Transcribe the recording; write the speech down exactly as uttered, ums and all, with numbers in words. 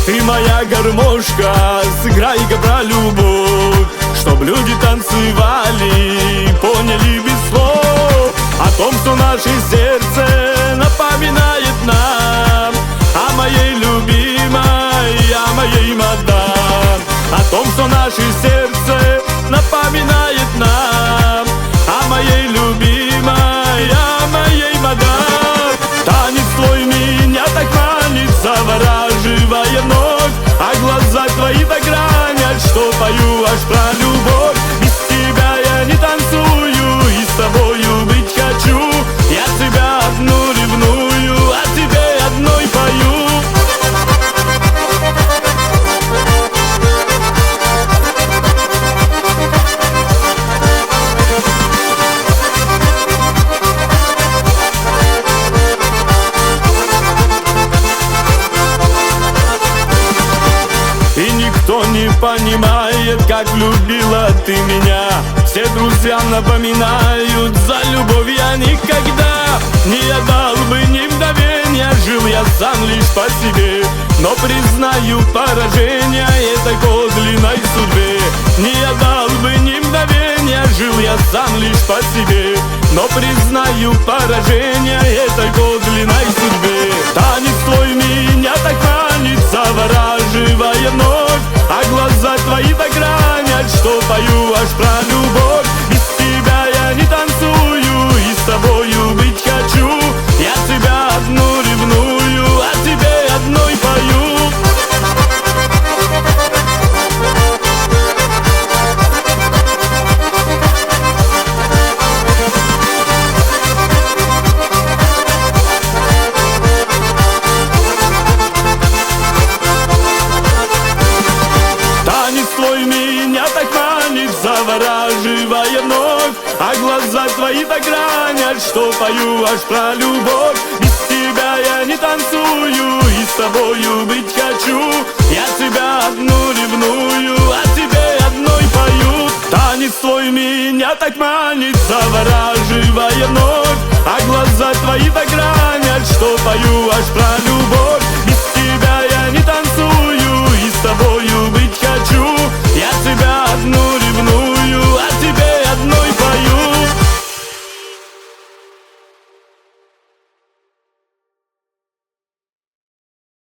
Ты моя гармошка, сыграй-ка про любовь, чтоб люди танцевали, поняли без слов о том, что наше сердце напоминает нам о моей любимой, о моей мадам. О том, что наше сердце напоминает нам о моей любимой, о моей мадам. Танец твой меня так манит, завораживая вновь, а глаза твои так ранят, что пою аж про любовь. Без тебя я не танцую и с тобою быть хочу. Я тебя одну ревную, а тебе одной пою. И никто не понимает, как любила ты меня. Все друзья напоминают, за любовь я никогда не отдал бы ни мгновения. Жил я сам лишь по себе, но признаю поражение этой подлинной судьбе. Не отдал бы ни мгновения, жил я сам лишь по себе, но признаю поражение этой подлинной судьбе. Танец твой меня так манит, завораживая вновь, а глаза твои так ранят, что пою аж про любовь. Без тебя я не танцую и с тобою быть хочу. Я тебя одну ревную, а тебе одной пою. Танец твой меня так манит, завораживая вновь, а глаза твои так ранят, что пою аж про любовь. Без тебя я не танцую и с тобою быть хочу. Я тебя одну ревную, а тебе одной пою. Танец твой меня так манит, завораживая вновь, а глаза твои так ранят, что пою аж про